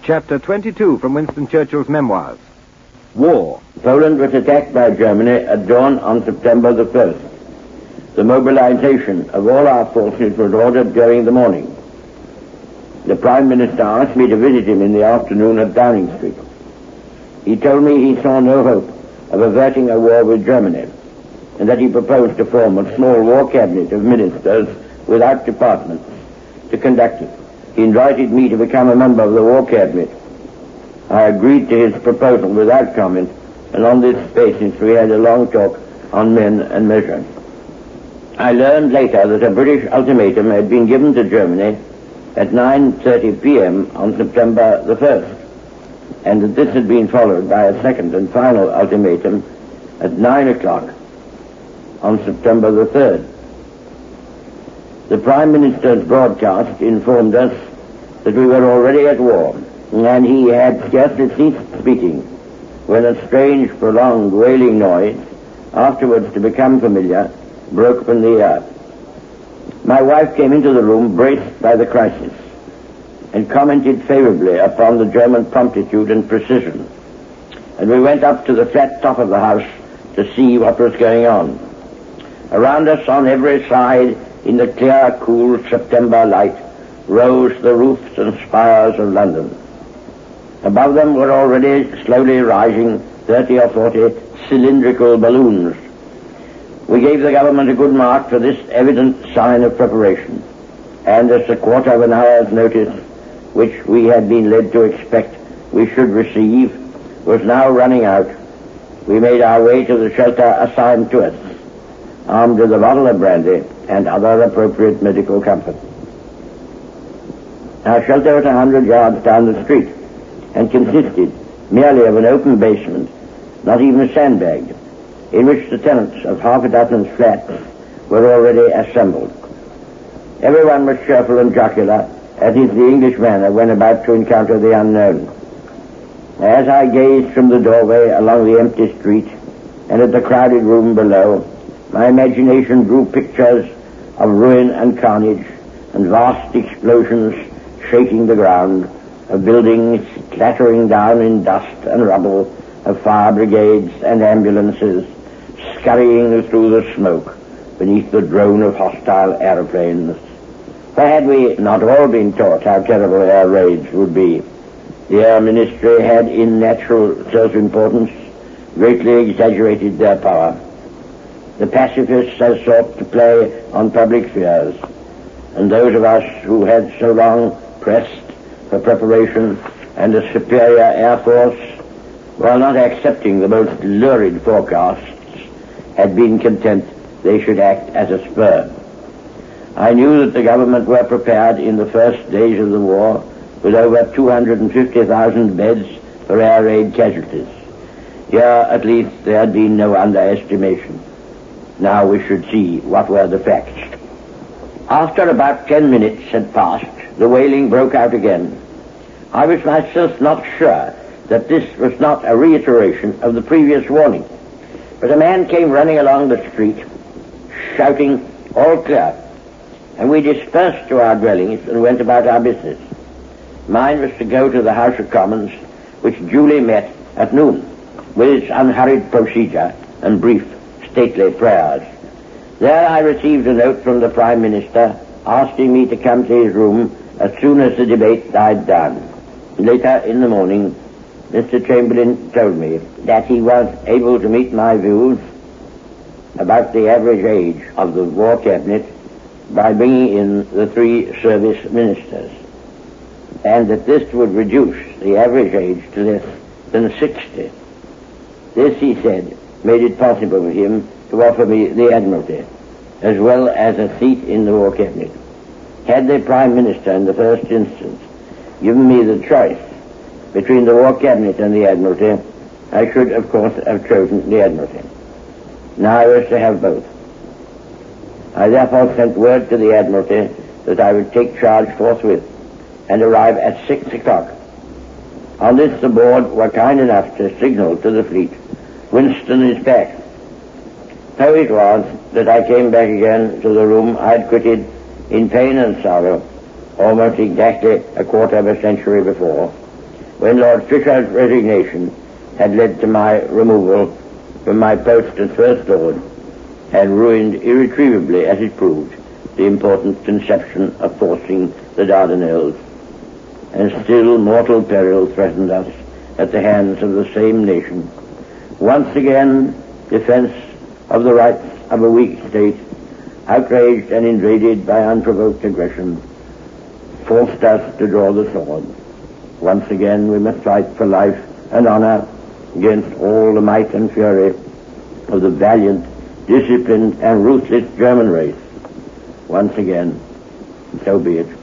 Chapter 22 from Winston Churchill's memoirs. War. Poland was attacked by Germany at dawn on September the 1st. The mobilization of all our forces was ordered during the morning. The Prime Minister asked me to visit him in the afternoon at Downing Street. He told me he saw no hope of averting a war with Germany, and that he proposed to form a small war cabinet of ministers without departments to conduct it. He invited me to become a member of the war cabinet. I agreed to his proposal without comment, and on this basis we had a long talk on men and measure. I learned later that a British ultimatum had been given to Germany at 9:30 p.m. on September the 1st, and that this had been followed by a second and final ultimatum at 9 o'clock on September the 3rd. The Prime Minister's broadcast informed us that we were already at war, and he had scarcely ceased speaking when a strange, prolonged, wailing noise, afterwards to become familiar, broke from the air. My wife came into the room braced by the crisis and commented favorably upon the German promptitude and precision, and we went up to the flat top of the house to see what was going on. Around us on every side, in the clear, cool September light, rose the roofs and spires of London. Above them were already slowly rising 30 or 40 cylindrical balloons. We gave the government a good mark for this evident sign of preparation, and as a quarter of an hour's notice, which we had been led to expect we should receive, was now running out, we made our way to the shelter assigned to us, armed with a bottle of brandy and other appropriate medical comfort. Our shelter was 100 yards down the street, and consisted merely of an open basement, not even sandbagged, in which the tenants of half a dozen flats were already assembled. Everyone was cheerful and jocular, as is the English manner when about to encounter the unknown. As I gazed from the doorway along the empty street and at the crowded room below, my imagination drew pictures of ruin and carnage and vast explosions shaking the ground, of buildings clattering down in dust and rubble, of fire brigades and ambulances scurrying through the smoke beneath the drone of hostile aeroplanes. For had we not all been taught how terrible air raids would be, the Air Ministry had, in natural self-importance, greatly exaggerated their power. The pacifists had sought to play on public fears, and those of us who had so long pressed for preparation and a superior air force, while not accepting the most lurid forecasts, had been content they should act as a spur. I knew that the government were prepared in the first days of the war with over 250,000 beds for air raid casualties. Here, at least, there had been no underestimation. Now we should see what were the facts. After about 10 minutes had passed, the wailing broke out again. I was myself not sure that this was not a reiteration of the previous warning, but a man came running along the street, shouting, "All clear," and we dispersed to our dwellings and went about our business. Mine was to go to the House of Commons, which duly met at noon, with its unhurried procedure and brief, stately prayers. There I received a note from the Prime Minister asking me to come to his room as soon as the debate died down. Later in the morning, Mr. Chamberlain told me that he was able to meet my views about the average age of the War Cabinet by bringing in the 3 service ministers, and that this would reduce the average age to less than 60. This, he said, made it possible for him to offer me the Admiralty, as well as a seat in the War Cabinet. Had the Prime Minister, in the first instance, given me the choice between the War Cabinet and the Admiralty, I should, of course, have chosen the Admiralty. Now I was to have both. I therefore sent word to the Admiralty that I would take charge forthwith and arrive at 6 o'clock. On this the board were kind enough to signal to the fleet, "Winston is back." So it was that I came back again to the room I had quitted in pain and sorrow almost exactly a quarter of a century before, when Lord Fisher's resignation had led to my removal from my post as First Lord, and ruined irretrievably, as it proved, the important conception of forcing the Dardanelles. And still mortal peril threatened us at the hands of the same nation. Once again, defense of the rights of a weak state, outraged and invaded by unprovoked aggression, forced us to draw the sword. Once again we must fight for life and honor against all the might and fury of the valiant, disciplined, and ruthless German race. Once again, so be it.